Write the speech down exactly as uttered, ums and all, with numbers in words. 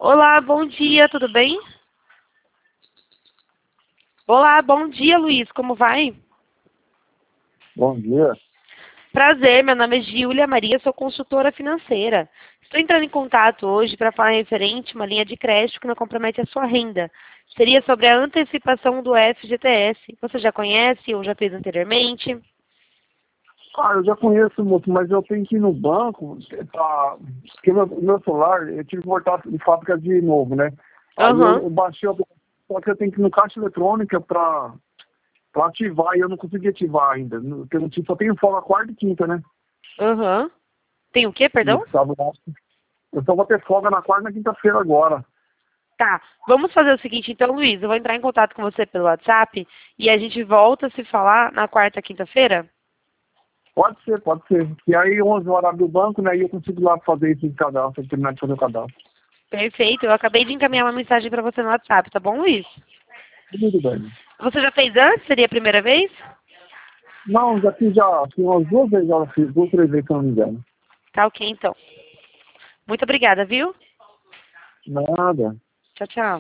Olá, bom dia, tudo bem? Olá, bom dia, Luiz, como vai? Bom dia. Prazer, meu nome é Giulia Maria, sou consultora financeira. Estou entrando em contato hoje para falar referente a uma linha de crédito que não compromete a sua renda. Seria sobre a antecipação do F G T S. Você já conhece ou já fez anteriormente? Ah, eu já conheço, moço, mas eu tenho que ir no banco, tá, porque meu, meu celular, eu tive que voltar de fábrica de novo, né? Aí eu, Aham, eu baixei, o- só que eu tenho que ir no caixa eletrônica para ativar, e eu não consegui ativar ainda. Porque eu não tive- só tenho folga quarta e quinta, né? aham. Tem o quê, E perdão? sábado, eu só vou ter folga na quarta e na quinta-feira agora. Tá, vamos fazer o seguinte então, Luiz, eu vou entrar em contato com você pelo WhatsApp e a gente volta a se falar na quarta, quinta-feira? Pode ser, pode ser. E aí, onze horas do banco, né? E eu consigo lá fazer esse cadastro, terminar de fazer o cadastro. Perfeito, eu acabei de encaminhar uma mensagem para você no WhatsApp, tá bom, Luiz? Tudo bem. Você já fez antes? Seria a primeira vez? Não, já fiz já, assim, umas duas vezes, já fiz, duas, três vezes, se eu não me engano. Tá ok, então. Muito obrigada, viu? Nada. Tchau, tchau.